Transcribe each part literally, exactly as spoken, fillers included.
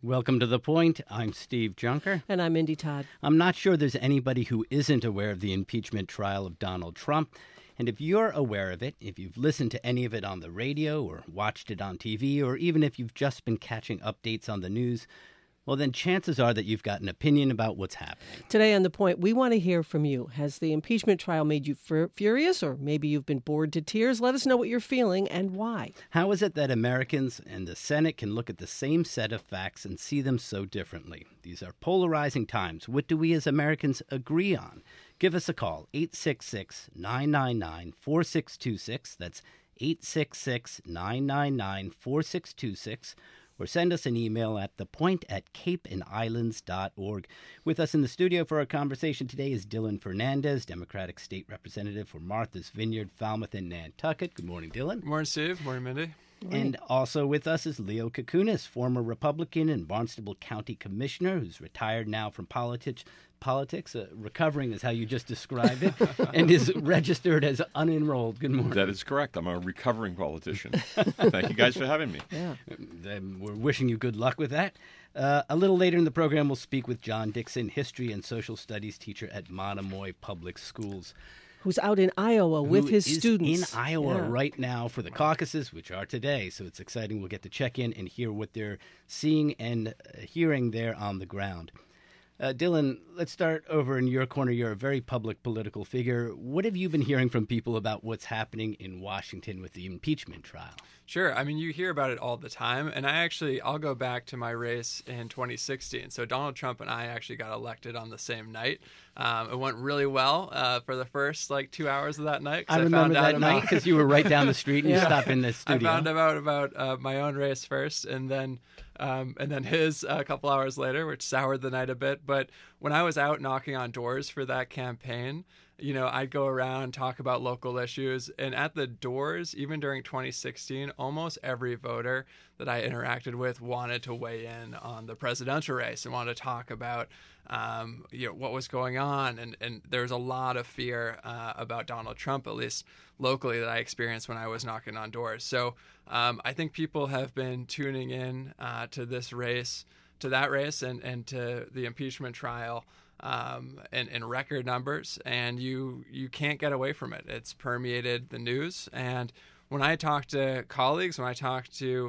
Welcome to The Point. I'm Steve Junker. And I'm Indy Todd. I'm not sure there's anybody who isn't aware of the impeachment trial of Donald Trump. And if you're aware of it, if you've listened to any of it on the radio or watched it on T V, or even if you've just been catching updates on the news, well, then chances are that you've got an opinion about what's happening. Today on The Point, we want to hear from you. Has the impeachment trial made you fur- furious, or maybe you've been bored to tears? Let us know what you're feeling and why. How is it that Americans and the Senate can look at the same set of facts and see them so differently? These are polarizing times. What do we as Americans agree on? Give us a call, eight six six, nine nine nine, four six two six. That's eight six six, nine nine nine, four six two six. Or send us an email at thepoint at cape and islands dot org. With us in the studio for our conversation today is Dylan Fernandez, Democratic State Representative for Martha's Vineyard, Falmouth, and Nantucket. Good morning, Dylan. Good morning, Steve. Good morning, Mindy. And also with us is Leo Kukunis, former Republican and Barnstable County Commissioner, who's retired now from politics. Politics, uh, recovering is how you just described it, and is registered as unenrolled. Good morning. That is correct. I'm a recovering politician. Thank you guys for having me. Yeah. Um, we're wishing you good luck with that. Uh, a little later in the program, we'll speak with John Dixon, history and social studies teacher at Monomoy Public Schools. Who's out in Iowa with Who his is students. in Iowa Yeah. right now for the caucuses, which are today. So it's exciting. We'll get to check in and hear what they're seeing and uh, hearing there on the ground. Uh, Dylan, let's start over in your corner. You're a very public political figure. What have you been hearing from people about what's happening in Washington with the impeachment trial? Sure. I mean, you hear about it all the time. And I actually, I'll go back to my race in twenty sixteen. So Donald Trump and I actually got elected on the same night. Um, it went really well uh, for the first like two hours of that night. I remember I found that out night about... because you were right down the street and Yeah. you stopped in the studio. I found out about uh, my own race first, and then um, and then his a couple hours later, which soured the night a bit. But when I was out knocking on doors for that campaign, you know, I'd go around, talk about local issues, and at the doors, even during twenty sixteen, almost every voter that I interacted with wanted to weigh in on the presidential race and wanted to talk about, um, you know, what was going on. And, and there was a lot of fear uh, about Donald Trump, at least locally, that I experienced when I was knocking on doors. So um, I think people have been tuning in uh, to this race, to that race, and, and to the impeachment trial um, in, in record numbers, and you you can't get away from it. It's permeated the news. And when I talk to colleagues, when I talk to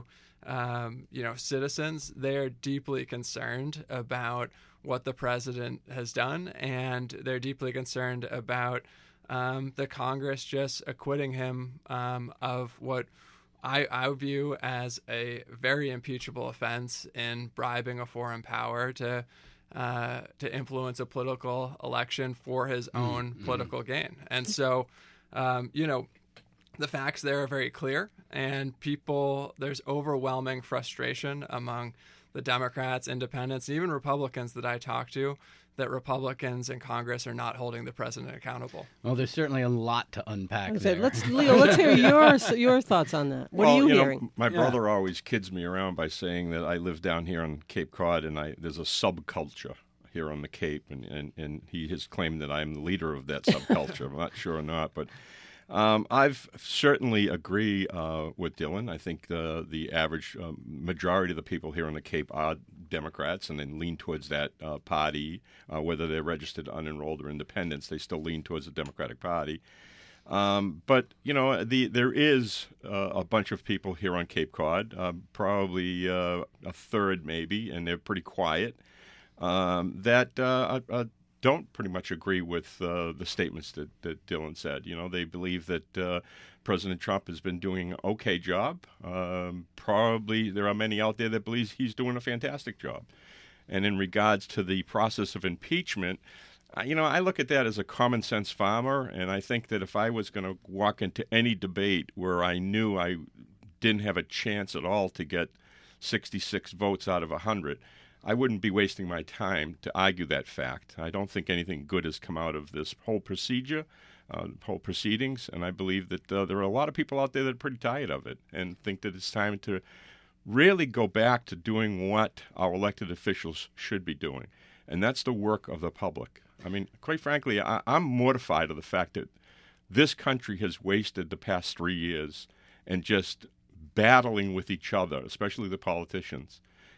um, you know citizens, they're deeply concerned about what the president has done, and they're deeply concerned about um, the Congress just acquitting him um, of what I, I view as a very impeachable offense in bribing a foreign power to uh, to influence a political election for his own mm, political mm. gain. And so, um, you know, the facts there are very clear, and people, there's overwhelming frustration among the Democrats, independents, and even Republicans that I talk to, that Republicans in Congress are not holding the president accountable. Well, there's certainly a lot to unpack Okay, there. let's, Leo, let's hear your your thoughts on that. What well, are you, you hearing? Know, my Yeah. brother always kids me around by saying that I live down here on Cape Cod, and I there's a subculture here on the Cape, and, and, and he has claimed that I'm the leader of that subculture. I'm not sure or not, but um, I've certainly agree uh, with Dylan. I think the the average um, majority of the people here on the Cape are Democrats, and then lean towards that uh, party, uh, whether they're registered, unenrolled, or independents. They still lean towards the Democratic Party. Um, but you know, the there is uh, a bunch of people here on Cape Cod, uh, probably uh, a third maybe, and they're pretty quiet. Um, that uh, uh, don't pretty much agree with uh, the statements that, that Dylan said. You know, they believe that uh, President Trump has been doing an okay job. Um, probably there are many out there that believe he's doing a fantastic job. And in regards to the process of impeachment, uh, you know, I look at that as a common sense farmer, and I think that if I was going to walk into any debate where I knew I didn't have a chance at all to get sixty-six votes out of one hundred, I wouldn't be wasting my time to argue that fact. I don't think anything good has come out of this whole procedure, uh, whole proceedings, and I believe that uh, there are a lot of people out there that are pretty tired of it and think that it's time to really go back to doing what our elected officials should be doing, and that's the work of the public. I mean, quite frankly, I, I'm mortified of the fact that this country has wasted the past three years and just battling with each other, especially the politicians.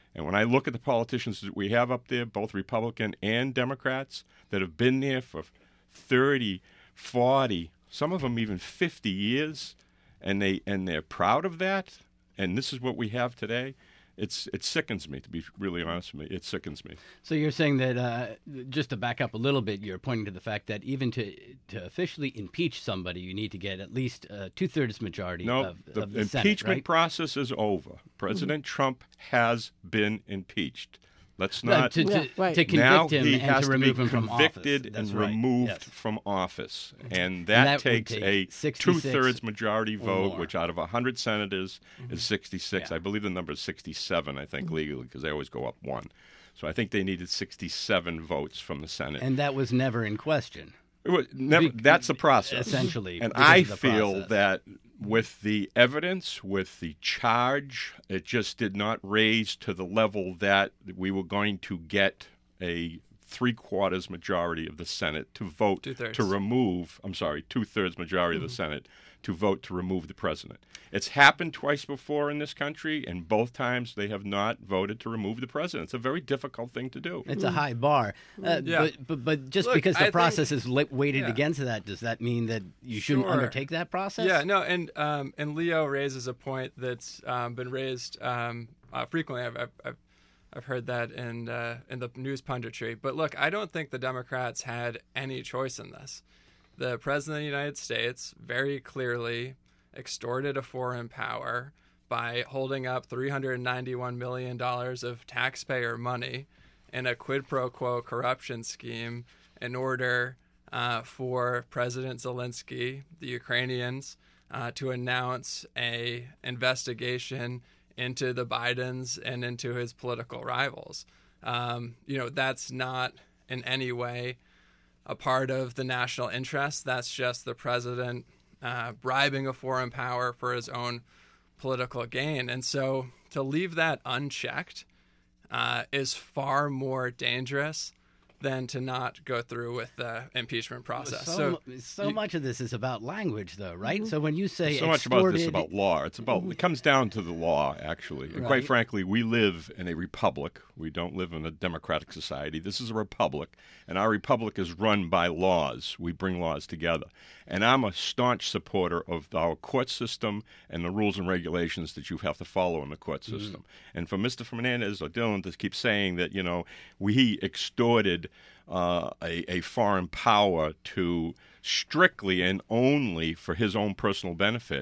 And when I look at the politicians that we have up there, both Republican and Democrats, that have been there for thirty, forty, some of them even fifty years, and they and they're proud of that, and this is what we have today, it's it sickens me, to be really honest with me. It sickens me. So you're saying that, uh, just to back up a little bit, you're pointing to the fact that even to to officially impeach somebody, you need to get at least a two-thirds majority No, of, the, of the impeachment Senate, right? process is over. President Mm-hmm. Trump has been impeached. Let's No, not... to, to, Yeah, right. to convict now him he and has to to be remove him from office. convicted That's and right. removed Yes. from office. And that that, would takes take a sixty-six two-thirds majority or vote, more. which out of one hundred senators Mm-hmm. is sixty-six. Yeah. I believe the number is sixty-seven, I Mm-hmm. think, legally, because they always go up one. So I think they needed sixty-seven votes from the Senate. And that was never in question. It was never, Be- that's the process. essentially, And because I of the feel process. that with the evidence, with the charge, it just did not raise to the level that we were going to get a three-quarters majority of the Senate to vote Two-thirds. to remove, I'm sorry, two-thirds majority Mm-hmm. of the Senate to vote to remove the president. It's happened twice before in this country, and both times they have not voted to remove the president. It's a very difficult thing to do. It's a high bar. Uh, Yeah. but, but but just Look, because I the think- process is li- weighted yeah. against that, does that mean that you shouldn't Sure. undertake that process? Yeah, no, and um, and Leo raises a point that's um, been raised um, uh, frequently. I've, I've I've I've heard that in uh, in the news punditry. But look, I don't think the Democrats had any choice in this. The president of the United States very clearly extorted a foreign power by holding up three hundred ninety-one million dollars of taxpayer money in a quid pro quo corruption scheme in order uh, for President Zelensky, the Ukrainians, uh, to announce a investigation into the Bidens and into his political rivals. Um, you know, that's not in any way a part of the national interest. That's just the president uh, bribing a foreign power for his own political gain. And so to leave that unchecked uh, is far more dangerous than to not go through with the impeachment process. So, So, mu- so you- much of this is about language, though, right? So when you say so much about this extorted- about law. It's about it comes down to the law, actually. And Right. quite frankly, we live in a republic. We don't live in a democratic society. This is a republic, and our republic is run by laws. We bring laws together. And I'm a staunch supporter of our court system and the rules and regulations that you have to follow in the court system. And for Mister Fernandez or Dylan to keep saying that, you know, we extorted uh, a, a foreign power to strictly and only for his own personal benefit,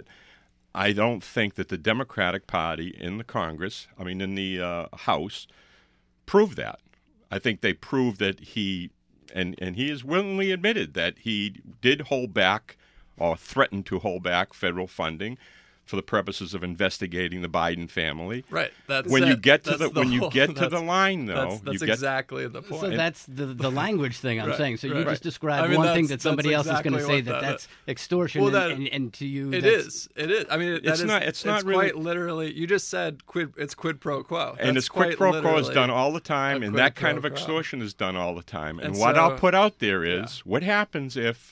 I don't think that the Democratic Party in the Congress, I mean in the uh, House, proved that. I think they proved that he, and, and he has willingly admitted that he did hold back or threatened to hold back federal funding for the purposes of investigating the Biden family. right. That's When you it. get to That's the, when you whole- get to the that's- line, though, That's, that's you get exactly the point. So that's the the language thing I'm Right, saying. So you right. just described I mean, one thing that's- that somebody that's else is going to exactly say what that that- that's extortion, Well, and, that- and, and to you, It that's, is. It is. I mean, it, that It's is- not- it's not quite really- literally. You just said quid. It's quid pro quo. and That's it's quid quite pro quo is literally done all the time, a and quid that kind pro of quo. extortion is done all the time. And, And what so- I'll put out there is yeah. what happens if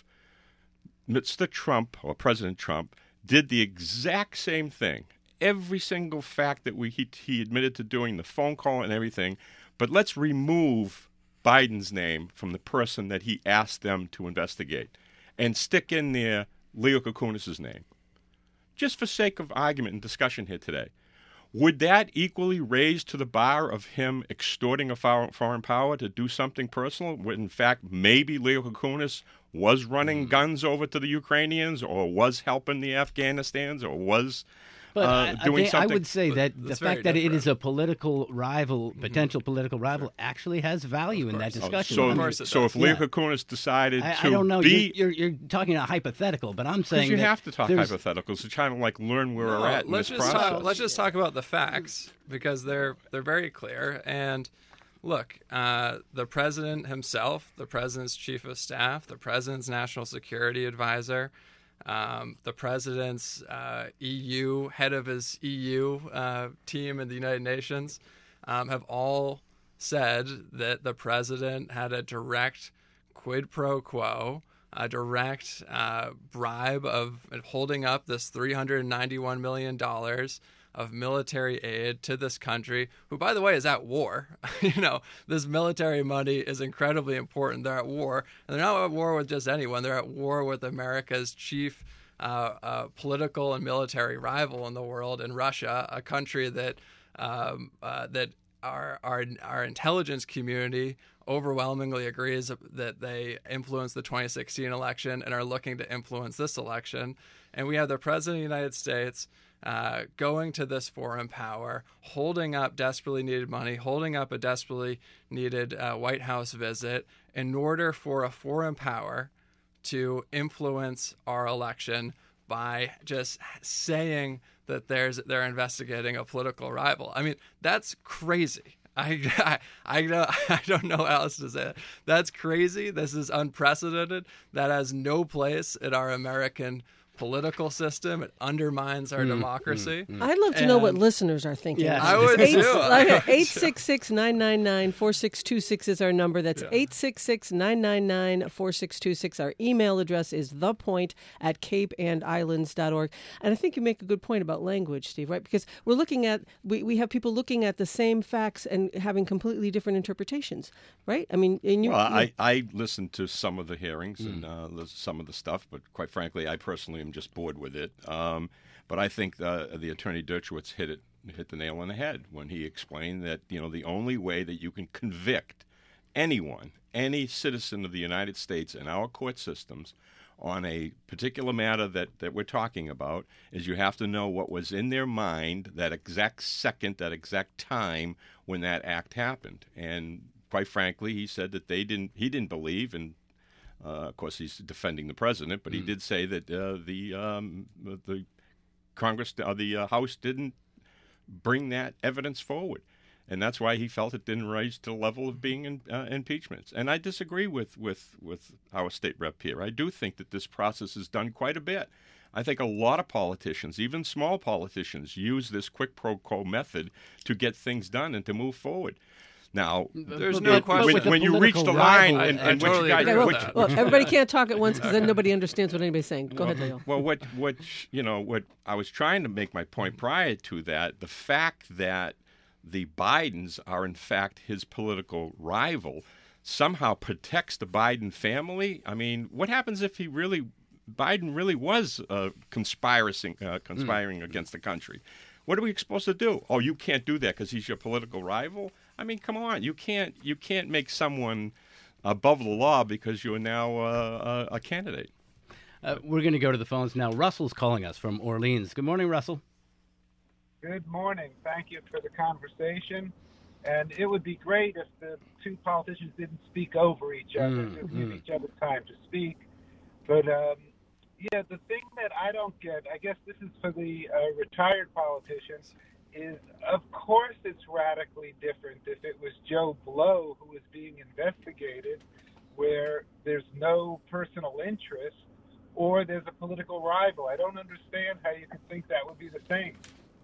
Mister Trump or President Trump did the exact same thing. Every single fact that we he, he admitted to doing, the phone call and everything, but let's remove Biden's name from the person that he asked them to investigate and stick in there Leo Kukunis's name. Just for sake of argument and discussion here today. Would that equally raise to the bar of him extorting a for- foreign power to do something personal? When in fact, maybe Leo Kukunis was running guns over to the Ukrainians, or was helping the Afghanistans, or was But uh, I, I, doing think, I something. would say that the That's fact very that it different. is a political rival, potential political rival, actually has value in that course. Oh, discussion. so, I mean, course it so does. if Leo Yeah. Kukunis decided I, to I don't know. be, You're, you're, you're talking a hypothetical, but I'm because saying you that have to talk there's- hypotheticals to try to like learn where No, we're at in let's this just process. talk, let's just talk about the facts because they're they're very clear. And look, uh, the president himself, the president's chief of staff, the president's national security advisor, um, the president's uh, E U head of his E U uh, team in the United Nations, um, have all said that the president had a direct quid pro quo, a direct uh, bribe of holding up this three hundred ninety-one million dollars of military aid to this country, who, by the way, is at war. You know, this military money is incredibly important. They're at war, and they're not at war with just anyone. They're at war with America's chief uh, uh, political and military rival in the world, in Russia, a country that um, uh, that our, our our intelligence community overwhelmingly agrees that they influenced the twenty sixteen election and are looking to influence this election. And we have the President of the United States uh, going to this foreign power, holding up desperately needed money, holding up a desperately needed uh, White House visit in order for a foreign power to influence our election by just saying that there's they're investigating a political rival. I mean, that's crazy. I, I, I, don't, I don't know how else to say it. That's crazy. This is unprecedented. That has no place in our American political system. It undermines our mm, democracy. Mm, mm. I'd love to and, know what listeners are thinking. Yeah, I would too. eight six six, nine nine nine, four six two six is our number. That's yeah. eight six six, nine nine nine, four six two six. Our email address is thepoint at cape and islands dot org. And I think you make a good point about language, Steve, right? Because we're looking at, we, we have people looking at the same facts and having completely different interpretations, right? I mean, and you, well, you, I, I listened to some of the hearings mm. and uh, some of the stuff, but quite frankly, I personally am just bored with it. Um, but I think the, the Attorney Dershowitz hit it, hit the nail on the head when he explained that, you know, the only way that you can convict anyone, any citizen of the United States in our court systems on a particular matter that, that we're talking about is you have to know what was in their mind that exact second, that exact time when that act happened. And quite frankly, he said that they didn't, he didn't believe, and Uh, of course, he's defending the president, but he mm. did say that uh, the um, the Congress, uh, the uh, House, didn't bring that evidence forward, and that's why he felt it didn't rise to the level of being in, uh, impeachments. And I disagree with, with with our state rep here. I do think that this process is done quite a bit. I think a lot of politicians, even small politicians, use this quid pro quo method to get things done and to move forward. Now, there's no question. When, when you reach the line, and, I, I and totally what you agree got, with which, that. well, everybody can't talk at once because then nobody understands what anybody's saying. Go well, ahead, Dale. Well, what, what, you know, what I was trying to make my point prior to that, the fact that the Bidens are in fact his political rival somehow protects the Biden family. I mean, what happens if he really, Biden really was uh, conspiring, uh, conspiring mm. against the country? What are we supposed to do? Oh, you can't do that because he's your political rival? I mean, come on. You can't you can't make someone above the law because you're now uh, a, a candidate. Uh, we're going to go to the phones now. Russell's calling us from Orleans. Good morning, Russell. Good morning. Thank you for the conversation. And it would be great if the two politicians didn't speak over each other, mm, to give mm. each other time to speak. But, um, yeah, the thing that I don't get, I guess this is for the uh, retired politicians, is of course it's radically different if it was Joe Blow who was being investigated, where there's no personal interest, or there's a political rival. I don't understand how you could think that would be the same.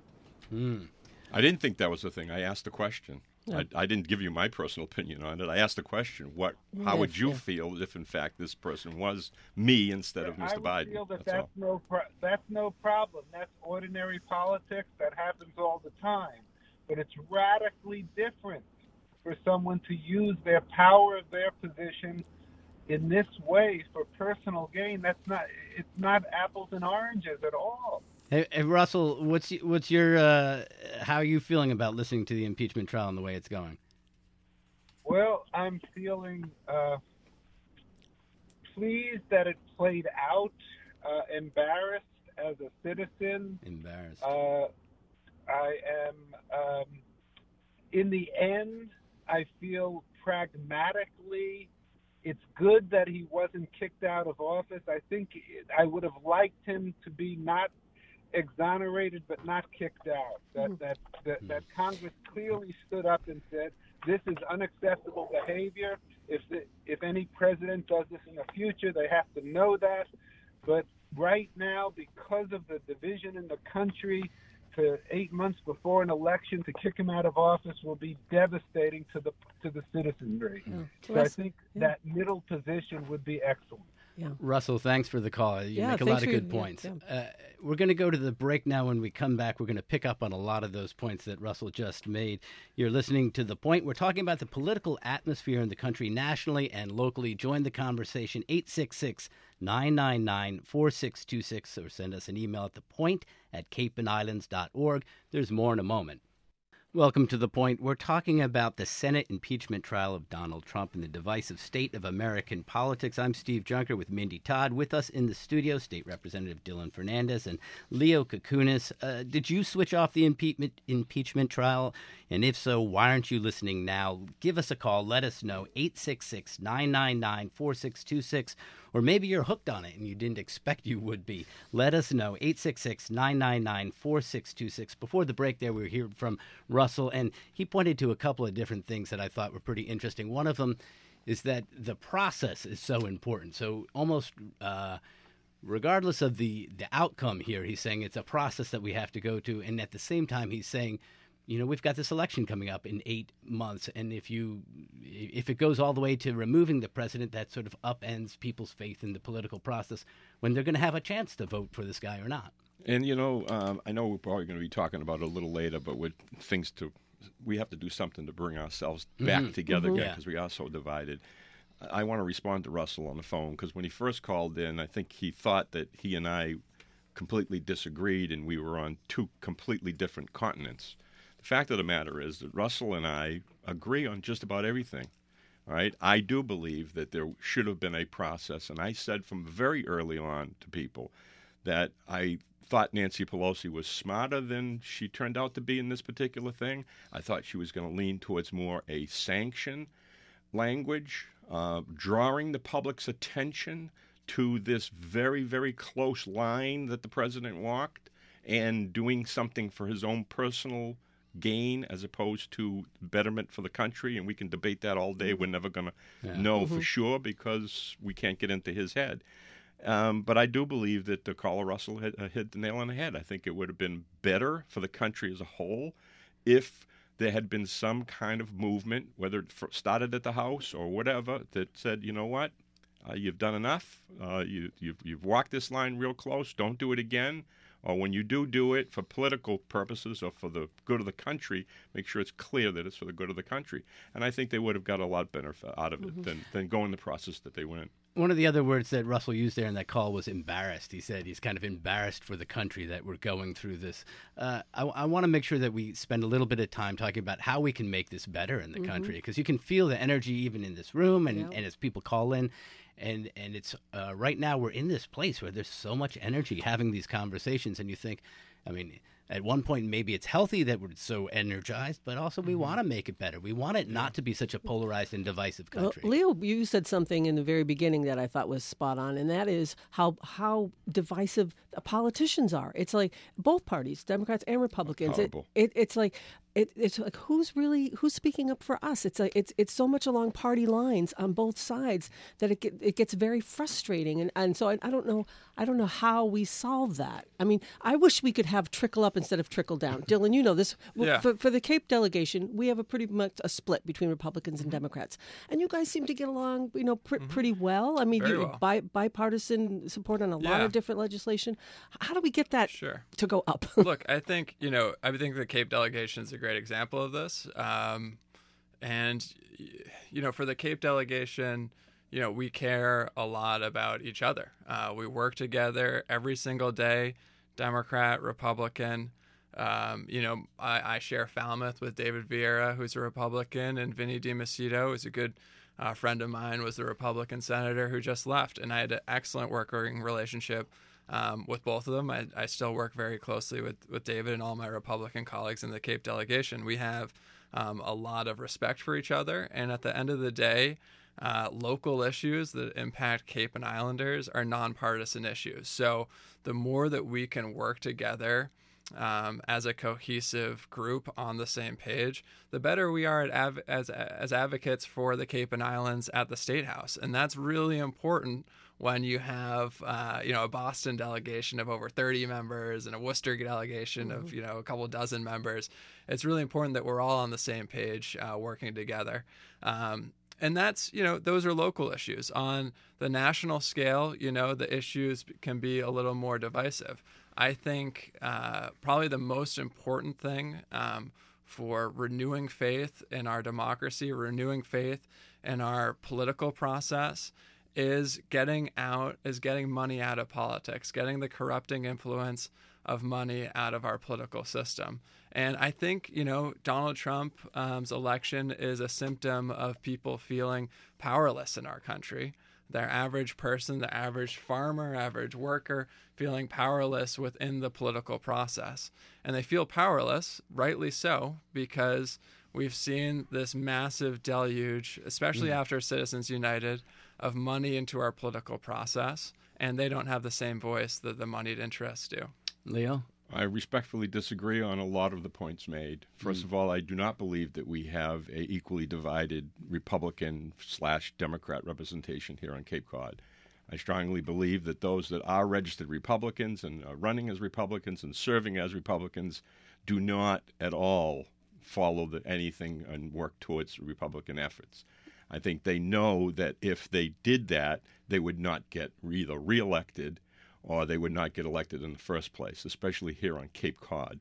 Mm. I didn't think that was the thing. I asked the question. Yeah. I, I didn't give you my personal opinion on it. I asked the question, what? How Yes, would you yeah. feel if, in fact, this person was me instead of I Mister would Biden? feel that that's that's, no pro- that's no problem. That's ordinary politics. That happens all the time. But it's radically different for someone to use their power of their position in this way for personal gain. That's not. It's not apples and oranges at all. Hey, hey Russell, what's what's your uh, how are you feeling about listening to the impeachment trial and the way it's going? Well, I'm feeling uh, pleased that it played out. Uh, embarrassed as a citizen. Embarrassed. Uh, I am. Um, in the end, I feel pragmatically, it's good that he wasn't kicked out of office. I think I would have liked him to be not exonerated but not kicked out. That that that, that Congress clearly stood up and said this is unacceptable behavior. If the, if any president does this in the future, they have to know that. But right now, because of the division in the country, to eight months before an election to kick him out of office will be devastating to the to the citizenry. Yeah. So Well, I think yeah. that middle position would be excellent. Yeah. Russell, thanks for the call. You Yeah, make a thanks lot of for your- good yeah, points. yeah. Uh, we're going to go to the break now. When we come back, we're going to pick up on a lot of those points that Russell just made. You're listening to The Point. We're talking about the political atmosphere in the country nationally and locally. Join the conversation, eight six six, nine nine nine, four six two six, or send us an email at thepoint at cape and islands dot org. There's more in a moment. Welcome to The Point. We're talking about the Senate impeachment trial of Donald Trump and the divisive state of American politics. I'm Steve Junker with Mindy Todd. With us in the studio, State Representative Dylan Fernandez and Leo Koukounis. Uh, did you switch off the impeachment impeachment trial? And if so, why aren't you listening now? Give us a call. Let us know. eight six six, nine nine nine, four six two six. Or maybe you're hooked on it and you didn't expect you would be. Let us know. eight six six, nine nine nine, four six two six. Before the break there, we were hearing from Russell, and he pointed to a couple of different things that I thought were pretty interesting. One of them is that the process is so important. So almost uh, regardless of the, the outcome here, he's saying it's a process that we have to go to. And at the same time, he's saying, you know, we've got this election coming up in eight months, and if you, if it goes all the way to removing the president, that sort of upends people's faith in the political process when they're going to have a chance to vote for this guy or not. And, you know, um, I know we're probably going to be talking about it a little later, but with things to, we have to do something to bring ourselves back Mm-hmm. together Mm-hmm. again Yeah. because we are so divided. I want to respond to Russell on the phone because when he first called in, I think he thought that he and I completely disagreed and we were on two completely different continents. The fact of the matter is that Russell and I agree on just about everything. All right, I do believe that there should have been a process, and I said from very early on to people that I thought Nancy Pelosi was smarter than she turned out to be in this particular thing. I thought she was going to lean towards more a sanction language, uh, drawing the public's attention to this very, very close line that the president walked and doing something for his own personal gain as opposed to betterment for the country. And we can debate that all day. We're never going to Yeah. know for sure because we can't get into his head. Um, but I do believe that the caller Russell hit, uh, hit the nail on the head. I think it would have been better for the country as a whole if there had been some kind of movement, whether it f- started at the House or whatever, that said, you know what, uh, you've done enough. Uh, you, you've, you've walked this line real close. Don't do it again. Or when you do do it for political purposes or for the good of the country, make sure it's clear that it's for the good of the country. And I think they would have got a lot better out of it mm-hmm. than, than going the process that they went. One of the other words that Russell used there in that call was embarrassed. He said he's kind of embarrassed for the country that we're going through this. Uh, I, I want to make sure that we spend a little bit of time talking about how we can make this better in the mm-hmm. country, because you can feel the energy even in this room and, yeah. and as people call in. And and it's uh, right now we're in this place where there's so much energy having these conversations, and you think, I mean, at one point maybe it's healthy that we're so energized, but also we mm-hmm. want to make it better. We want it not to be such a polarized and divisive country. Well, Leo, you said something in the very beginning that I thought was spot on, and that is how how divisive politicians are. It's like both parties, Democrats and Republicans. It, it, it's like. It, it's like who's really who's speaking up for us? It's like it's it's so much along party lines on both sides that it get, it gets very frustrating, and, and so I, I don't know I don't know how we solve that. I mean, I wish we could have trickle up instead of trickle down. Dylan, you know this. Yeah. For, for the Cape delegation, we have a pretty much a split between Republicans and Democrats, and you guys seem to get along, you know, pr- mm-hmm. pretty well. I mean, Very you, well. Bi- bipartisan support on a yeah. lot of different legislation. How do we get that sure. to go up? Look, I think you know, I think the Cape delegation is a great example of this. Um, and, you know, for the Cape delegation, you know, we care a lot about each other. Uh, we work together every single day, Democrat, Republican. Um, you know, I, I share Falmouth with David Vieira, who's a Republican, and Vinny DiMacedo, who's a good uh, friend of mine, was the Republican senator who just left. And I had an excellent working relationship Um, with both of them. I, I still work very closely with, with David and all my Republican colleagues in the Cape delegation. We have um, a lot of respect for each other. And at the end of the day, uh, local issues that impact Cape and Islanders are nonpartisan issues. So the more that we can work together um, as a cohesive group on the same page, the better we are at av- as, as advocates for the Cape and Islands at the State House. And that's really important when you have, uh, you know, a Boston delegation of over thirty members and a Worcester delegation mm-hmm. of, you know, a couple dozen members. It's really important that we're all on the same page uh, working together. Um, and that's, you know, those are local issues. On the national scale, you know, the issues can be a little more divisive. I think uh, probably the most important thing um, for renewing faith in our democracy, renewing faith in our political process, is getting out, is getting money out of politics, getting the corrupting influence of money out of our political system. And I think, you know, Donald Trump's election is a symptom of people feeling powerless in our country. Their average person, the average farmer, average worker, feeling powerless within the political process. And they feel powerless, rightly so, because we've seen this massive deluge, especially mm. after Citizens United, of money into our political process, and they don't have the same voice that the moneyed interests do. Leo? I respectfully disagree on a lot of the points made. First mm. of all, I do not believe that we have a equally divided Republican slash Democrat representation here on Cape Cod. I strongly believe that those that are registered Republicans and are running as Republicans and serving as Republicans do not at all follow the, anything and work towards Republican efforts. I think they know that if they did that, they would not get either reelected or they would not get elected in the first place, especially here on Cape Cod.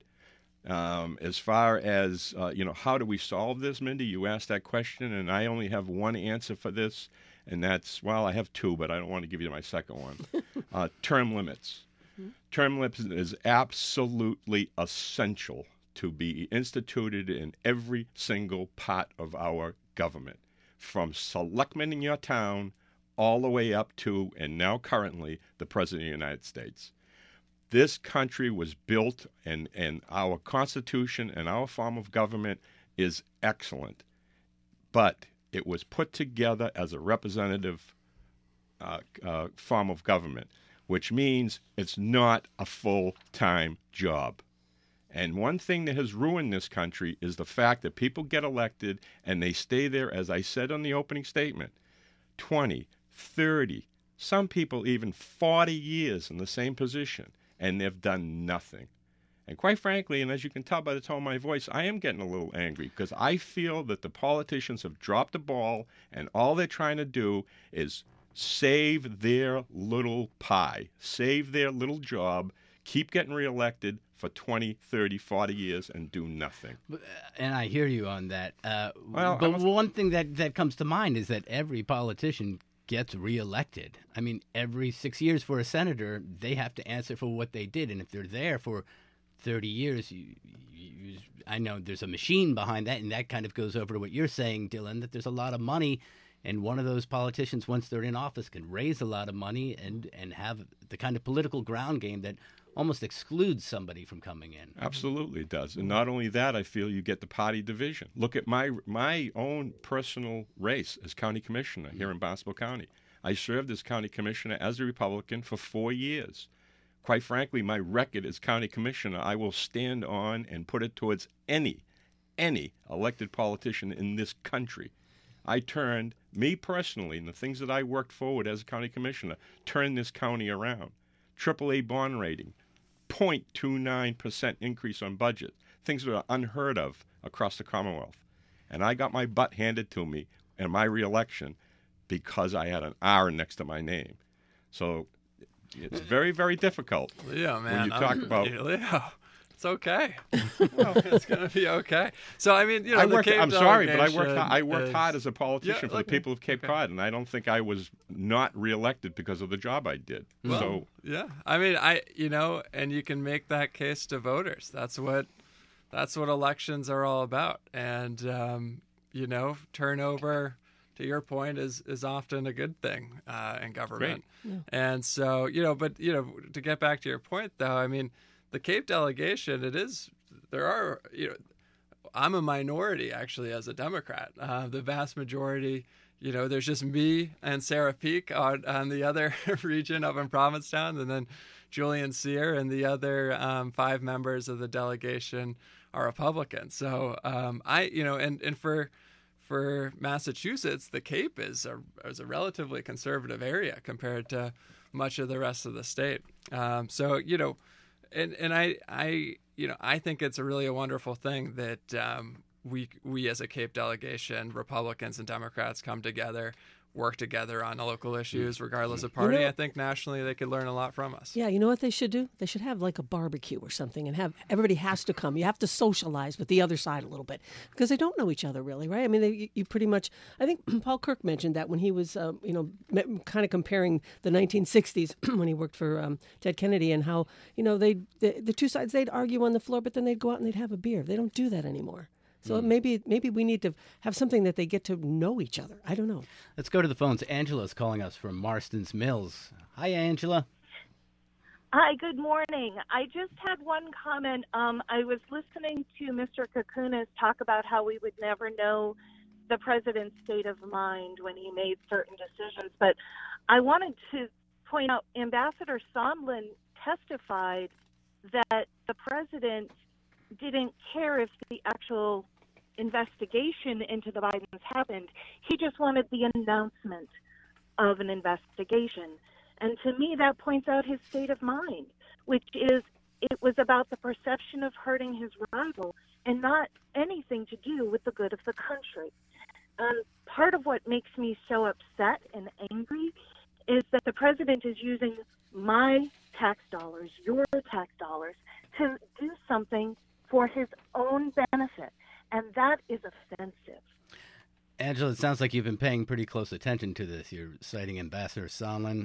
Um, as far as, uh, you know, how do we solve this, Mindy? You asked that question, and I only have one answer for this, and that's, well, I have two, but I don't want to give you my second one. uh, term limits. Mm-hmm. Term limits is absolutely essential to be instituted in every single part of our government, from selectmen in your town all the way up to, and now currently, the President of the United States. This country was built, and, and our Constitution and our form of government is excellent, but it was put together as a representative uh, uh, form of government, which means it's not a full-time job. And one thing that has ruined this country is the fact that people get elected and they stay there, as I said on the opening statement, twenty, thirty, some people even forty years in the same position, and they've done nothing. And quite frankly, and as you can tell by the tone of my voice, I am getting a little angry because I feel that the politicians have dropped the ball and all they're trying to do is save their little pie, save their little job, keep getting reelected for twenty, thirty, forty years and do nothing. And I hear you on that. Uh, well, but was... one thing that, that comes to mind is that every politician gets reelected. I mean, every six years for a senator, they have to answer for what they did. And if they're there for thirty years, you, you, I know there's a machine behind that, and that kind of goes over to what you're saying, Dylan, that there's a lot of money, and one of those politicians, once they're in office, can raise a lot of money and, and have the kind of political ground game that almost excludes somebody from coming in. Absolutely, it does. And not only that, I feel you get the party division. Look at my my own personal race as county commissioner here in Barnstable County. I served as county commissioner as a Republican for four years. Quite frankly, my record as county commissioner, I will stand on and put it towards any, any elected politician in this country. I turned, me personally, and the things that I worked forward as a county commissioner, turned this county around. triple A bond rating, zero point two nine percent increase on budget, things that are unheard of across the Commonwealth. And I got my butt handed to me in my reelection because I had an R next to my name. So it's very, very difficult. Leo, man. When you talk I'm, about... Leo, it's okay. Well, it's going to be okay. So, I mean, you know, I the worked, Cape I'm sorry, but I worked, delegation I worked is... hard as a politician Yeah, for okay. the people of Cape Okay. Cod, and I don't think I was not reelected because of the job I did. Well, so yeah, I mean, I, you know, and you can make that case to voters. That's what, that's what elections are all about. And, um, you know, turnover, to your point, is, is often a good thing uh, in government. Yeah. And so, you know, but, you know, to get back to your point, though, I mean, the Cape delegation, it is, there are, you know, I'm a minority, actually, as a Democrat. Uh, the vast majority, you know, there's just me and Sarah Peak on, on the other region up in Provincetown, and then Julian Sear and the other um, five members of the delegation are Republicans. So um, I, you know, and, and for for Massachusetts, the Cape is a is a relatively conservative area compared to much of the rest of the state. Um, so you know, and and I I you know I think it's a really a wonderful thing that um, we we as a Cape delegation, Republicans and Democrats, come together, work together on the local issues, regardless of party. You know, I think nationally they could learn a lot from us. Yeah, you know what they should do? They should have like a barbecue or something, and have everybody has to come. You have to socialize with the other side a little bit because they don't know each other really, right? I mean, they, you, you pretty much. I think Paul Kirk mentioned that when he was, um, you know, kind of comparing the nineteen sixties when he worked for um, Ted Kennedy, and how you know they the, the two sides they'd argue on the floor, but then they'd go out and they'd have a beer. They don't do that anymore. So mm. maybe maybe we need to have something that they get to know each other. I don't know. Let's go to the phones. Angela's calling us from Marston's Mills. Hi, Angela. Hi, good morning. I just had one comment. Um, I was listening to Mister Koukounis talk about how we would never know the president's state of mind when he made certain decisions. But I wanted to point out Ambassador Sondland testified that the president didn't care if the actual investigation into the Bidens happened. He just wanted the announcement of an investigation. And to me, that points out his state of mind, which is it was about the perception of hurting his rival and not anything to do with the good of the country. And part of what makes me so upset and angry is that the president is using my tax dollars, your tax dollars, to do something for his own benefit, and that is offensive. Angela, it sounds like you've been paying pretty close attention to this. You're citing Ambassador Sondland.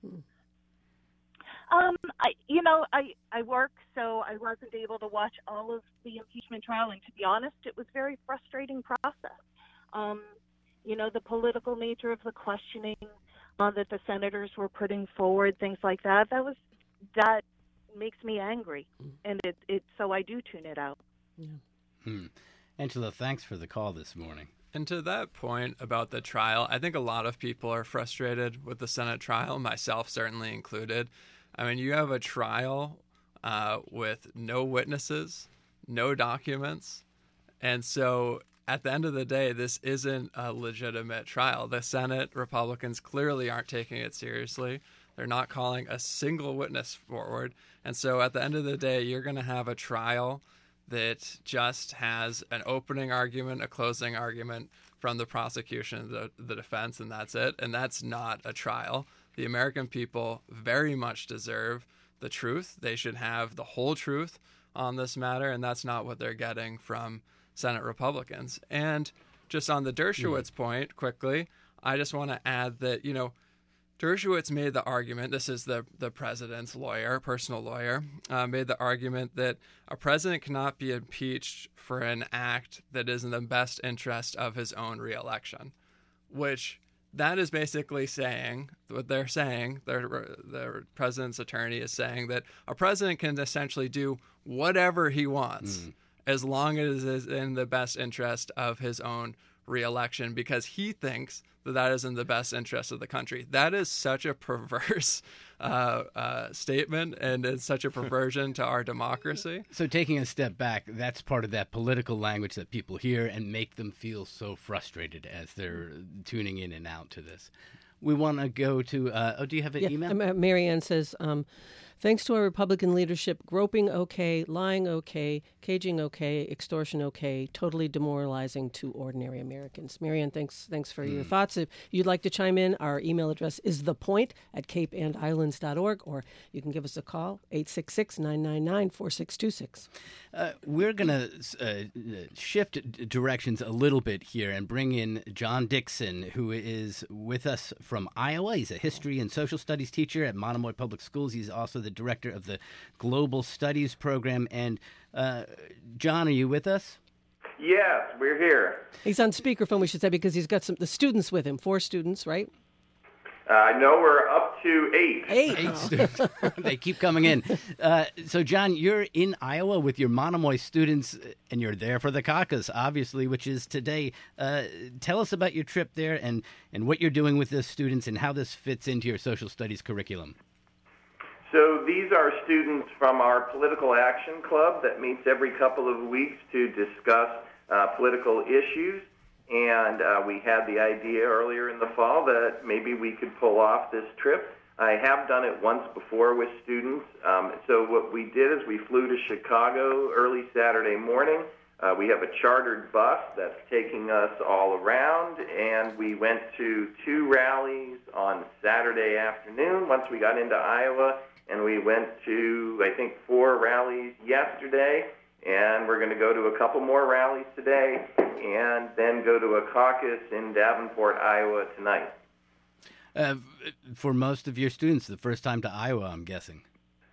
Um, I, you know, I, I work, so I wasn't able to watch all of the impeachment trial, and to be honest, it was a very frustrating process. Um, you know, the political nature of the questioning uh, that the senators were putting forward, things like that, that was that. makes me angry, and it, it so I do tune it out. Yeah. Hmm. Angela, thanks for the call this morning. And to that point about the trial, I think a lot of people are frustrated with the Senate trial, myself certainly included. I mean, you have a trial uh, with no witnesses, no documents, and so at the end of the day, this isn't a legitimate trial. The Senate Republicans clearly aren't taking it seriously. They're not calling a single witness forward. And so at the end of the day, you're going to have a trial that just has an opening argument, a closing argument from the prosecution, the, the defense, and that's it. And that's not a trial. The American people very much deserve the truth. They should have the whole truth on this matter, and that's not what they're getting from Senate Republicans. And just on the Dershowitz mm. point, quickly, I just want to add that, you know, Dershowitz made the argument, this is the, the president's lawyer, personal lawyer, uh, made the argument that a president cannot be impeached for an act that is in the best interest of his own reelection, which that is basically saying, what they're saying, their, the president's attorney is saying that a president can essentially do whatever he wants mm. as long as it is in the best interest of his own reelection, because he thinks that that is in the best interest of the country. That is such a perverse uh, uh, statement, and it's such a perversion to our democracy. So taking a step back, that's part of that political language that people hear and make them feel so frustrated as they're tuning in and out to this. We want to go to, uh, oh, do you have an yeah, email? Uh, Marianne says, um, thanks to our Republican leadership, groping okay, lying okay, caging okay, extortion okay, totally demoralizing to ordinary Americans. Marianne, thanks thanks for mm. your thoughts. If you'd like to chime in, our email address is thepoint at cape and islands dot org, or you can give us a call, eight six six, nine nine nine, four six two six. Uh, we're going to uh, shift d- directions a little bit here and bring in John Dixon, who is with us from Iowa. He's a history and social studies teacher at Monomoy Public Schools. He's also the director of the Global Studies Program. And uh, John, are you with us? Yes, we're here. He's on speakerphone, we should say, because he's got some the students with him, four students, right? I uh, know we're up to eight. Eight. Eight students. They keep coming in. Uh, so, John, you're in Iowa with your Monomoy students, and you're there for the caucus, obviously, which is today. Uh, tell us about your trip there and, and what you're doing with the students and how this fits into your social studies curriculum. So these are students from our Political Action Club that meets every couple of weeks to discuss uh, political issues. And uh, we had the idea earlier in the fall that maybe we could pull off this trip. I have done it once before with students. Um, so what we did is we flew to Chicago early Saturday morning, Uh, we have a chartered bus that's taking us all around, and we went to two rallies on Saturday afternoon once we got into Iowa, and we went to, I think, four rallies yesterday, and we're going to go to a couple more rallies today, and then go to a caucus in Davenport, Iowa tonight. Uh, for most of your students, the first time to Iowa, I'm guessing.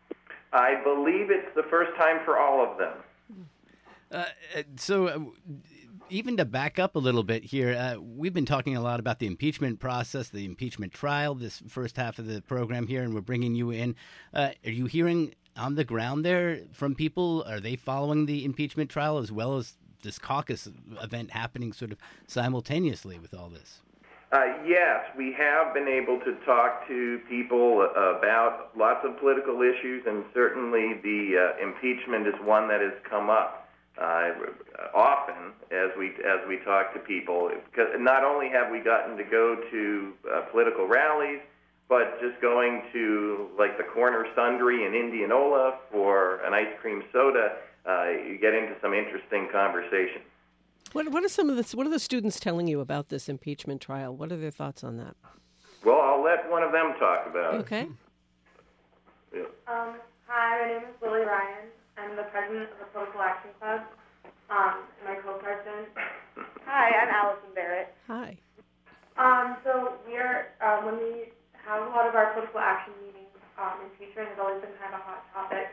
I believe it's the first time for all of them. Uh, so uh, even to back up a little bit here, uh, we've been talking a lot about the impeachment process, the impeachment trial, this first half of the program here, and we're bringing you in. Uh, are you hearing on the ground there from people? Are they following the impeachment trial as well as this caucus event happening sort of simultaneously with all this? Uh, yes, we have been able to talk to people about lots of political issues, and certainly the uh, impeachment is one that has come up uh, often as we as we talk to people. Because not only have we gotten to go to uh, political rallies, but just going to like the Corner Sundry in Indianola for an ice cream soda, uh, you get into some interesting conversation. What what are some of the what are the students telling you about this impeachment trial? What are their thoughts on that? Well, I'll let one of them talk about it. Okay. Yeah. Um, hi, my name is Lily Ryan. I'm the president of the Political Action Club. Um, and my co-president. Hi, I'm Allison Barrett. Hi. Um, so we are um, when we have a lot of our political action meetings, um, impeachment has always been kind of a hot topic.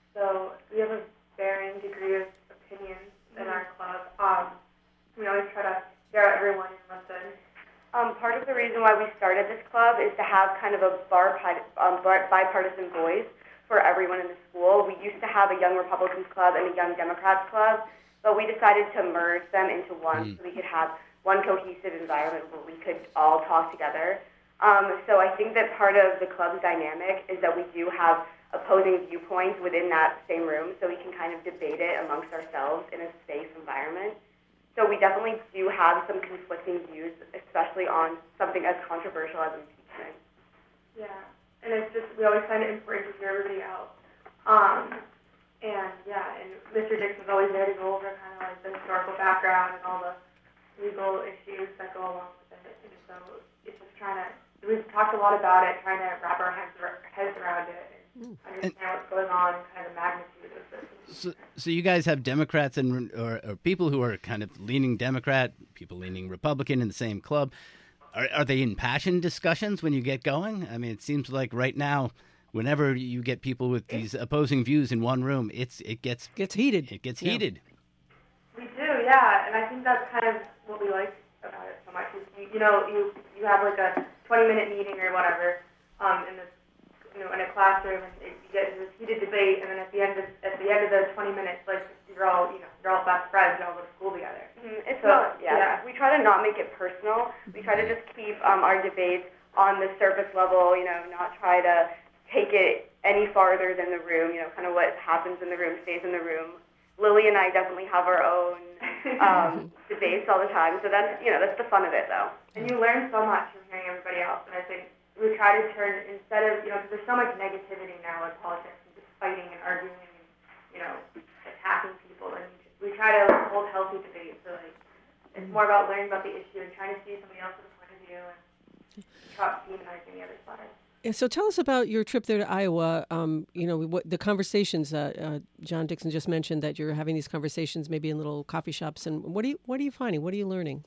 So we have a varying degree of opinions in our club. Um, we always try to hear out everyone and listen. Um, part of the reason why we started this club is to have kind of a bar, um, bar, bipartisan voice for everyone in the school. We used to have a Young Republicans Club and a Young Democrats Club, but we decided to merge them into one mm. so we could have one cohesive environment where we could all talk together. Um, so I think that part of the club's dynamic is that we do have opposing viewpoints within that same room, so we can kind of debate it amongst ourselves in a safe environment. So we definitely do have some conflicting views, especially on something as controversial as impeachment. Yeah, and it's just, we always find it important to hear everybody out. Um, and yeah, and Mister Dixon's always there to go over kind of like the historical background and all the legal issues that go along with it. And so it's just trying to, we've talked a lot about it, trying to wrap our heads, heads around it. Understand and, what's going on and kind of the magnitude of this. So, so you guys have Democrats and or, or people who are kind of leaning Democrat, people leaning Republican in the same club. Are, are they impassioned discussions when you get going? I mean, it seems like right now, whenever you get people with these opposing views in one room, it's it gets gets heated. It gets yeah. heated. We do, yeah, and I think that's kind of what we like about it so much. Is you, you know, you you have like a twenty minute meeting or whatever, um, in this. You know, in a classroom, and you get into this heated debate, and then at the end of at the end of the twenty minutes, like you're all, you know, you're all best friends, you all go to school together. Mm-hmm. It's so, not, yeah. yeah. We try to not make it personal. We try to just keep um, our debates on the surface level. You know, not try to take it any farther than the room. You know, kind of what happens in the room stays in the room. Lily and I definitely have our own um, debates all the time, so that's you know that's the fun of it, though. And you learn so much from hearing everybody else, and I think. We try to turn, instead of, you know, because there's so much negativity now in politics, and just fighting and arguing and, you know, attacking people, and we try to hold healthy debates. So, like, it's more about learning about the issue and trying to see somebody else's point of view and try demonizing the other side. Yeah, so tell us about your trip there to Iowa. Um, you know, what, the conversations uh, uh, John Dixon just mentioned that you're having these conversations maybe in little coffee shops. And what are you, what are you finding? What are you learning?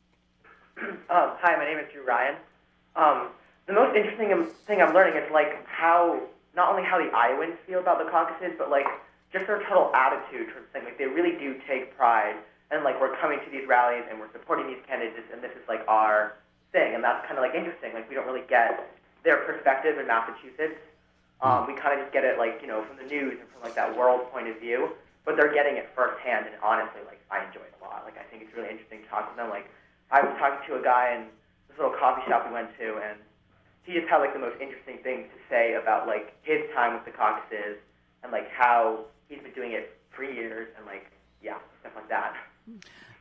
Um, hi, my name is Drew Ryan. Um, The most interesting thing I'm learning is, like, how, not only how the Iowans feel about the caucuses, but, like, just their total attitude towards things. Like, they really do take pride, and, like, we're coming to these rallies, and we're supporting these candidates, and this is, like, our thing. And that's kind of, like, interesting. Like, we don't really get their perspective in Massachusetts. Um, we kind of just get it, like, you know, from the news and from, like, that world point of view. But they're getting it firsthand, and honestly, like, I enjoy it a lot. Like, I think it's really interesting to talk to them. Like, I was talking to a guy in this little coffee shop we went to, and he just had, like, the most interesting things to say about, like, his time with the caucuses and, like, how he's been doing it for years and, like, yeah, stuff like that.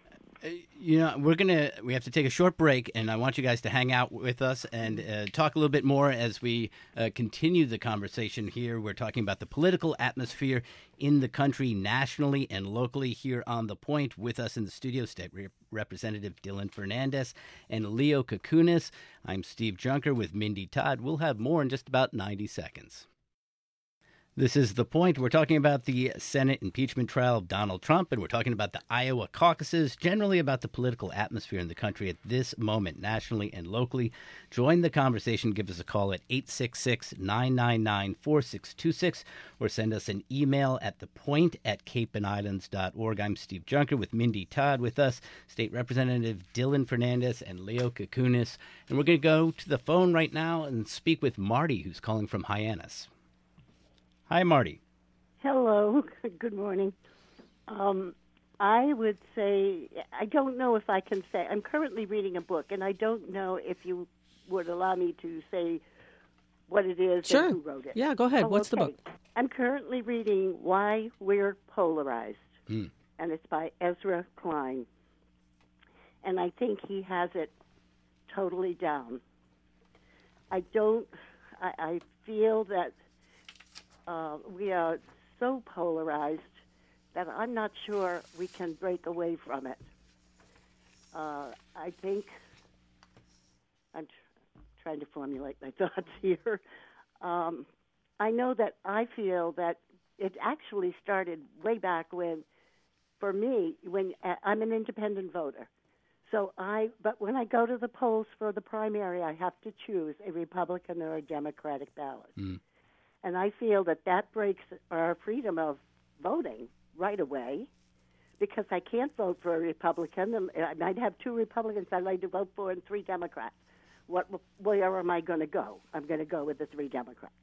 You know, we're going to, we have to take a short break, and I want you guys to hang out with us and uh, talk a little bit more as we uh, continue the conversation here. We're talking about the political atmosphere in the country, nationally and locally, here on The Point. With us in the studio, State Rep- Representative Dylan Fernandes and Leo Koukounis. I'm Steve Junker with Mindy Todd. We'll have more in just about ninety seconds. This is The Point. We're talking about the Senate impeachment trial of Donald Trump, and we're talking about the Iowa caucuses, generally about the political atmosphere in the country at this moment, nationally and locally. Join the conversation. Give us a call at eight six six, nine nine nine, four six two six or send us an email at thepoint at cape and islands dot org. I'm Steve Junker with Mindy Todd. With us, State Representative Dylan Fernandes and Leo Koukounis. And we're going to go to the phone right now and speak with Marty, who's calling from Hyannis. Hi, Marty. Hello. Good morning. Um, I would say, I don't know if I can say, I'm currently reading a book, and I don't know if you would allow me to say what it is sure. and who wrote it. Yeah, go ahead. Oh, What's okay. the book? I'm currently reading Why We're Polarized, Mm. and it's by Ezra Klein. And I think he has it totally down. I don't, I, I feel that Uh, we are so polarized that I'm not sure we can break away from it. Uh, I think I'm tr- trying to formulate my thoughts here. Um, I know that I feel that it actually started way back when, for me, when uh, I'm an independent voter. So I, but when I go to the polls for the primary, I have to choose a Republican or a Democratic ballot. Mm. And I feel that that breaks our freedom of voting right away, because I can't vote for a Republican. And I might have two Republicans I'd like to vote for and three Democrats. What, where am I going to go? I'm going to go with the three Democrats.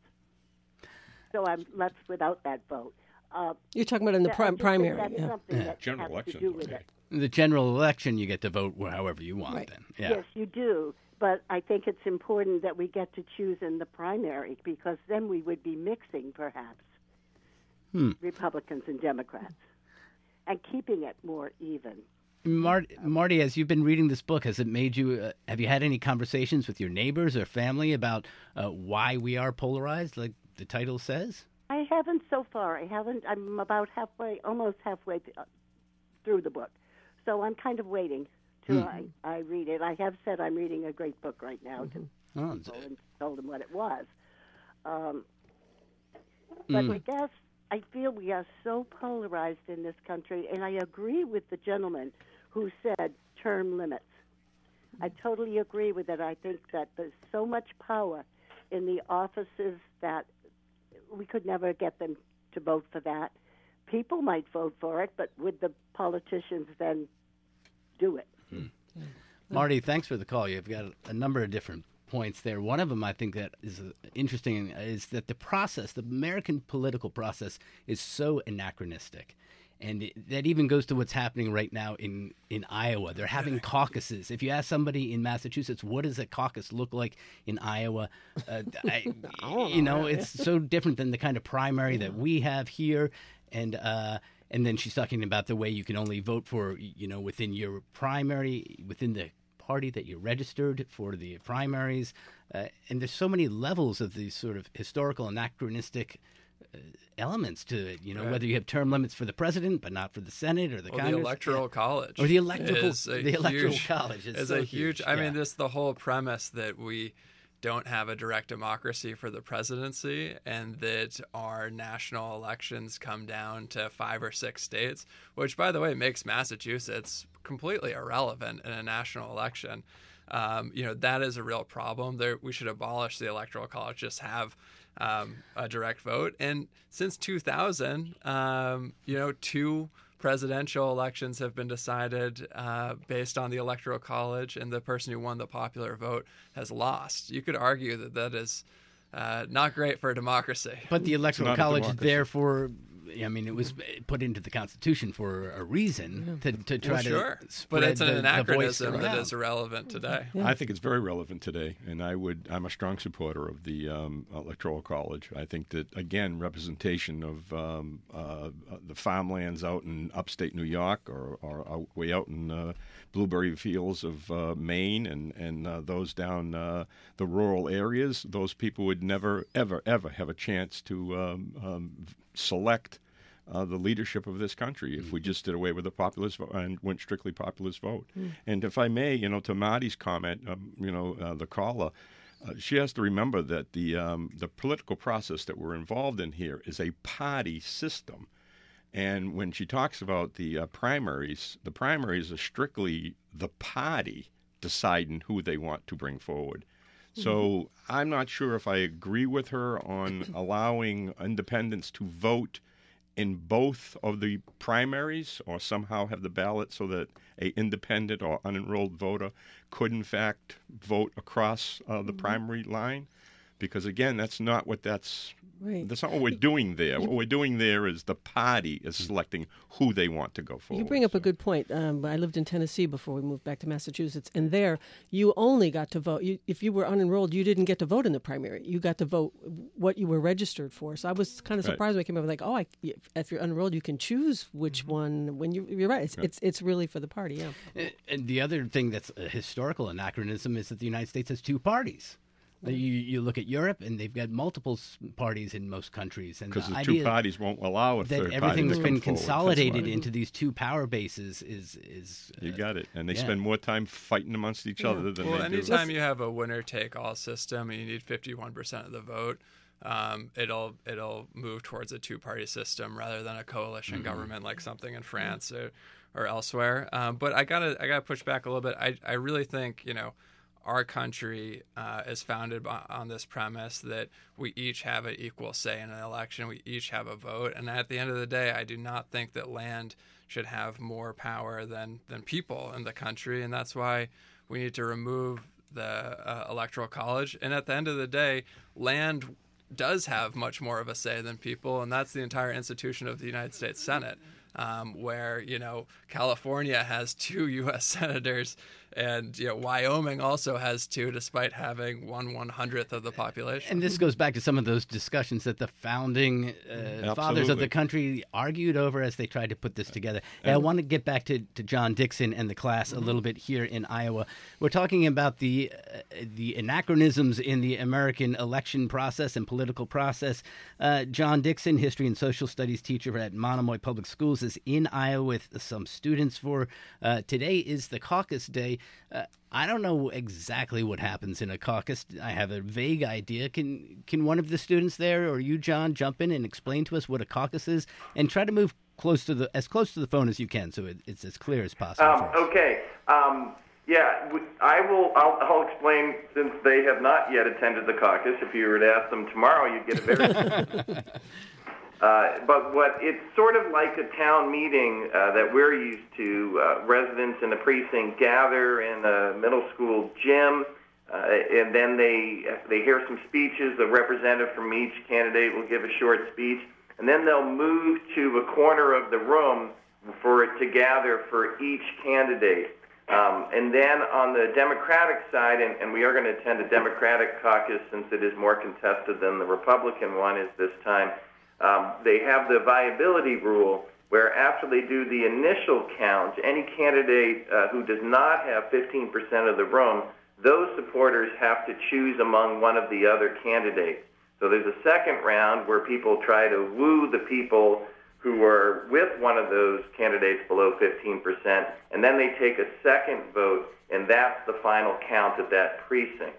So I'm left without that vote. Uh, You're talking about in the prim- primary. That's yeah. something Yeah. that General has election. to do with it. The general election, you get to vote however you want, Right. then. Yeah. Yes, you do. But I think it's important that we get to choose in the primary, because then we would be mixing, perhaps, Hmm. Republicans and Democrats, and keeping it more even. Marty, Marty, as you've been reading this book, has it made you, uh, have you had any conversations with your neighbors or family about uh, why we are polarized, like the title says? I haven't so far. I haven't. I'm about halfway, almost halfway th- through the book. So I'm kind of waiting till Hmm. I, I read it. I have said I'm reading a great book right now to Oh, people and told them what it was. Um, but Mm. I guess I feel we are so polarized in this country, and I agree with the gentleman who said term limits. I totally agree with it. I think that there's so much power in the offices that we could never get them to vote for that. People might vote for it, but would the politicians then do it? Marty, thanks for the call. You've got a number of different points there. One of them I think that is uh, interesting is that the process, the American political process, is so anachronistic. And it, that even goes to what's happening right now in, in Iowa. They're having caucuses. If you ask somebody in Massachusetts, what does a caucus look like in Iowa? Uh, I, you know, it's so different than the kind of primary that we have here. And uh, and then she's talking about the way you can only vote for, you know, within your primary, within the party that you're registered for the primaries. Uh, and there's so many levels of these sort of historical anachronistic uh, elements to it, you know, Right. whether you have term limits for the president but not for the Senate or the Well, Congress. the electoral Yeah. college Or the electoral, is a the electoral huge- college is, is so a huge. I yeah. mean, this the whole premise that we don't have a direct democracy for the presidency, and that our national elections come down to five or six states, which, by the way, makes Massachusetts completely irrelevant in a national election. Um, you know, that is a real problem. There, we should abolish the electoral college, just have um, a direct vote. And since two thousand, um, you know, two presidential elections have been decided uh, based on the electoral college, and the person who won the popular vote has lost. You could argue that that is uh, not great for a democracy. But the electoral not a college is democracy. there for I mean, it was put into the Constitution for a reason to, to try well, to sure. spread But it's an the, anachronism the voice that around. is irrelevant today. Yeah. I think it's very relevant today, and I would. I'm a strong supporter of the um, Electoral College. I think that again, representation of um, uh, the farmlands out in upstate New York, or, or out, way out in uh, blueberry fields of uh, Maine, and and uh, those down uh, the rural areas. Those people would never, ever, ever have a chance to um, um, select Uh, the leadership of this country if we just did away with the populist vote and went strictly populist vote. Mm. And if I may, you know, to Marty's comment, um, you know, uh, the caller, uh, she has to remember that the um, the political process that we're involved in here is a party system. And when she talks about the uh, primaries, the primaries are strictly the party deciding who they want to bring forward. So I'm not sure if I agree with her on allowing independents to vote in both of the primaries, or somehow have the ballot so that a independent or unenrolled voter could in fact vote across uh, the mm-hmm. primary line, because again, that's not what that's right. that's not what we're doing there. You, what we're doing there is the party is selecting who they want to go forward. You bring up so. a good point. Um, I lived in Tennessee before we moved back to Massachusetts, and there you only got to vote. You, if you were unenrolled, you didn't get to vote in the primary. You got to vote what you were registered for. So I was kind of surprised right. when I came up like, oh, I, if you're unenrolled, you can choose which mm-hmm. one. When you, you're right, it's, right. it's it's really for the party. Yeah. And the other thing that's a historical anachronism is that the United States has two parties. You, you look at Europe, and they've got multiple parties in most countries. Because the, the two parties won't allow a that third party everything's to been come consolidated into these two power bases is... is uh, you got it. And they yeah. spend more time fighting amongst each yeah. other than well, they do. Well, anytime you have a winner-take-all system and you need fifty-one percent of the vote, um, it'll it'll move towards a two-party system rather than a coalition mm-hmm. government like something in France or, or elsewhere. Um, but I gotta I gotta push back a little bit. I I really think, you know, our country uh, is founded on this premise that we each have an equal say in an election. We each have a vote. And at the end of the day, I do not think that land should have more power than, than people in the country. And that's why we need to remove the uh, Electoral College. And at the end of the day, land does have much more of a say than people. And that's the entire institution of the United States Senate. Um, where, you know, California has two U S senators, and, you know, Wyoming also has two, despite having one one hundredth of the population. And this goes back to some of those discussions that the founding uh, fathers of the country argued over as they tried to put this together. And I want to get back to, to John Dixon and the class a little bit here in Iowa. We're talking about the uh, the anachronisms in the American election process and political process. Uh, John Dixon, history and social studies teacher at Monomoy Public Schools, is in Iowa with some students for uh, today is the caucus day. Uh, I don't know exactly what happens in a caucus. I have a vague idea. Can can one of the students there, or you, John, jump in and explain to us what a caucus is, and try to move close to the as close to the phone as you can, so it, it's as clear as possible. Um, okay. Um, yeah, I will. I'll, I'll explain, since they have not yet attended the caucus. If you were to ask them tomorrow, you'd get a very. Uh, but what it's sort of like a town meeting uh, that we're used to. Uh, residents in the precinct gather in a middle school gym, uh, and then they they hear some speeches. A representative from each candidate will give a short speech, and then they'll move to a corner of the room for it to gather for each candidate. Um, and then on the Democratic side, and, and we are going to attend a Democratic caucus since it is more contested than the Republican one is this time. Um, they have the viability rule, where after they do the initial count, any candidate uh, who does not have fifteen percent of the room, those supporters have to choose among one of the other candidates. So there's a second round where people try to woo the people who are with one of those candidates below fifteen percent, and then they take a second vote, and that's the final count at that precinct.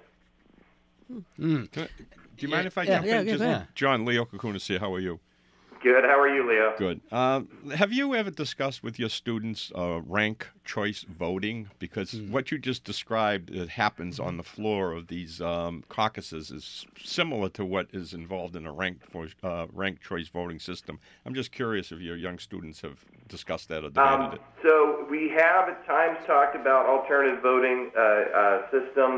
Mm. Do you mind if I yeah, jump yeah, in? yeah, Just, yeah. John, Leo Kukunis here. How are you? Good. How are you, Leo? Good. Uh, have you ever discussed with your students uh, rank choice voting? Because mm. what you just described that happens on the floor of these um, caucuses is similar to what is involved in a ranked uh, ranked choice voting system. I'm just curious if your young students have discussed that or debated um, it. So we have at times talked about alternative voting uh, uh, systems.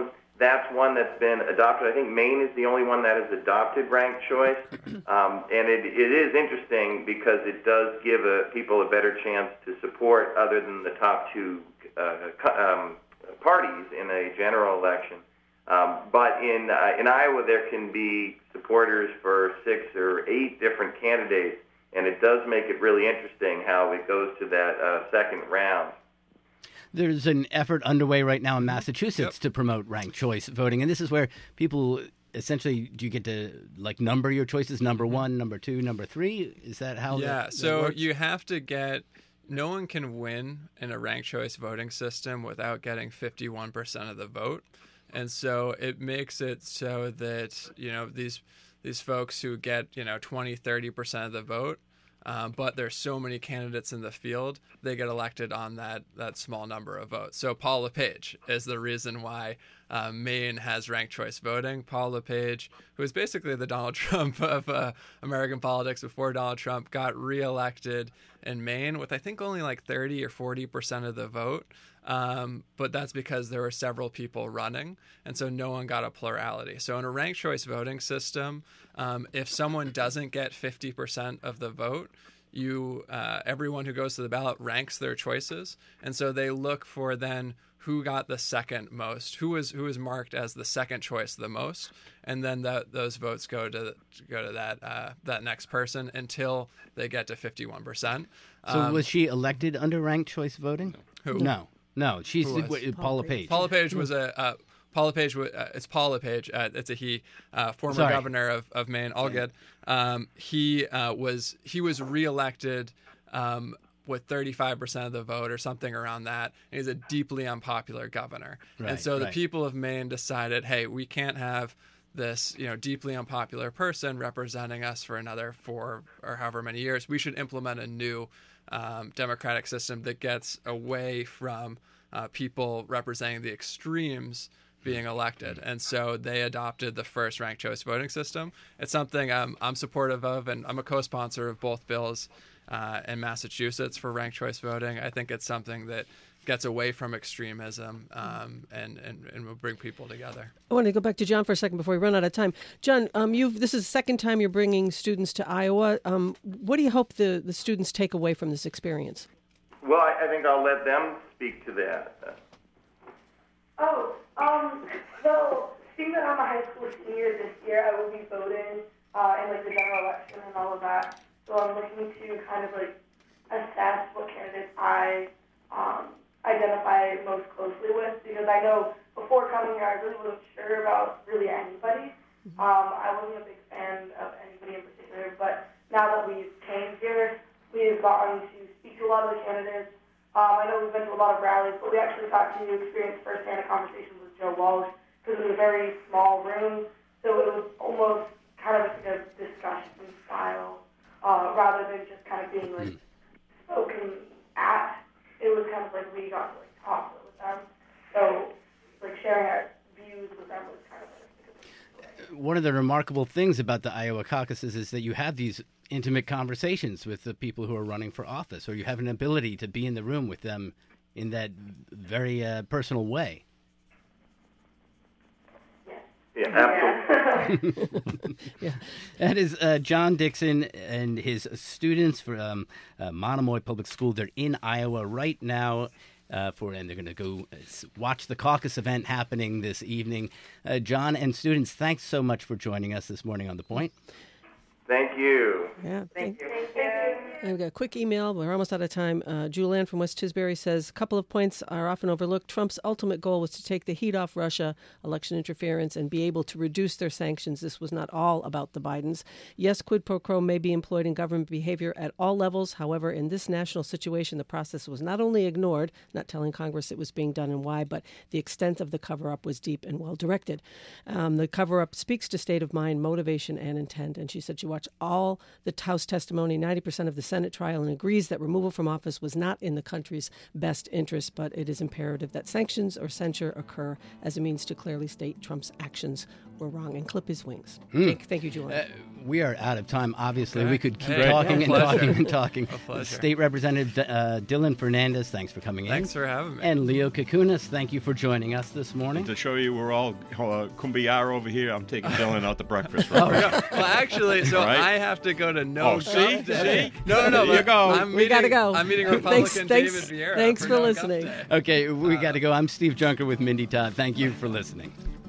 that's one that's been adopted. I think Maine is the only one that has adopted ranked choice. Um, and it, it is interesting because it does give a, people a better chance to support other than the top two uh, um, parties in a general election. Um, but in uh, in Iowa, there can be supporters for six or eight different candidates, and it does make it really interesting how it goes to that uh, second round. There's an effort underway right now in Massachusetts yep. to promote ranked choice voting, and this is where people essentially, do you get to like number your choices, number one, number two, number three? Is that how? Yeah. That, so that works? You have to get. No one can win in a ranked choice voting system without getting fifty-one percent of the vote. And so it makes it so that, you know, these these folks who get, you know, twenty, thirty percent of the vote, um, but there's so many candidates in the field, they get elected on that, that small number of votes. So Paul LePage is the reason why uh, Maine has ranked choice voting. Paul LePage, who is basically the Donald Trump of uh, American politics before Donald Trump, got reelected in Maine with, I think, only like thirty or forty percent of the vote. Um, but that's because there were several people running, and so no one got a plurality. So in a ranked choice voting system, um, if someone doesn't get fifty percent of the vote, you uh, everyone who goes to the ballot ranks their choices, and so they look for then who got the second most, who was who was marked as the second choice the most, and then the, those votes go to go to that uh, that next person until they get to fifty-one percent. So um, was she elected under ranked choice voting? Who? No. No, she's Who was? Paula, Paula Page. Paula Page was a uh, Paula Page. Uh, it's Paula Page. Uh, it's a he. Uh, former Sorry. governor of, of Maine. All good. Um, he uh, was he was reelected um, with thirty-five percent of the vote or something around that. And he's a deeply unpopular governor. Right, and so the right. people of Maine decided, hey, we can't have this, you know, deeply unpopular person representing us for another four or however many years. We should implement a new um, democratic system that gets away from uh, people representing the extremes being elected. And so they adopted the first ranked choice voting system. It's something I'm, I'm supportive of, and I'm a co-sponsor of both bills uh, in Massachusetts for ranked choice voting. I think it's something that gets away from extremism um, and, and, and will bring people together. I want to go back to John for a second before we run out of time. John, um, you've this is the second time you're bringing students to Iowa. Um, what do you hope the, the students take away from this experience? Well, I, I think I'll let them speak to that. Oh, um, so seeing that I'm a high school senior this year, I will be voting uh, in like the general election and all of that. So I'm looking to kind of like assess what candidates I um, identify most closely with, because I know before coming here, I really wasn't sure about really anybody. Um, I wasn't a big fan of anybody in particular, but now that we've came here, we've gotten to speak to a lot of the candidates. Um, I know we've been to a lot of rallies, but we actually got to experience firsthand a conversation with Joe Walsh, because it was a very small room, so it was almost kind of like a discussion style, uh, rather than just kind of being like spoken at. It was kind of like we got to like talk with them, so like sharing our views with them was kind of like. One of the remarkable things about the Iowa caucuses is that you have these intimate conversations with the people who are running for office, or you have an ability to be in the room with them in that very uh, personal way. Yeah, absolutely. Yeah. That is uh, John Dixon and his students from uh, Monomoy Public School. They're in Iowa right now. Uh, for and they're going to go watch the caucus event happening this evening. Uh, John and students, thanks so much for joining us this morning on The Point. Thank you. Yeah, Thank you. And we've got a quick email. We're almost out of time. Uh, Julianne from West Tisbury says, a couple of points are often overlooked. Trump's ultimate goal was to take the heat off Russia, election interference, and be able to reduce their sanctions. This was not all about the Bidens. Yes, quid pro quo may be employed in government behavior at all levels. However, in this national situation, the process was not only ignored, not telling Congress it was being done and why, but the extent of the cover-up was deep and well-directed. Um, the cover-up speaks to state of mind, motivation, and intent. And she said she watched all the House testimony, ninety percent of the Senate trial, and agrees that removal from office was not in the country's best interest, but it is imperative that sanctions or censure occur as a means to clearly state Trump's actions were wrong and clip his wings. Mm. Jake, thank you, Julian. Uh, we are out of time. Obviously, Okay. we could keep Hey, talking yeah, and pleasure. talking and talking. A pleasure. State Representative uh, Dylan Fernandez, thanks for coming in. Thanks for having me. And Leo Kukunas, thank you for joining us this morning. To show you we're all uh, kumbaya over here, I'm taking Dylan out to breakfast. Oh, Right? yeah. Well, actually, so Right? I have to go to no Oh, see? Trump Day. See? No, no, no. There you but go. I'm We meeting, gotta go. I'm meeting Thanks- Republican thanks- David Vieira. thanks for No Trump listening. Day. Okay, we got to go. I'm Steve Junker with Mindy Todd. Thank you for listening.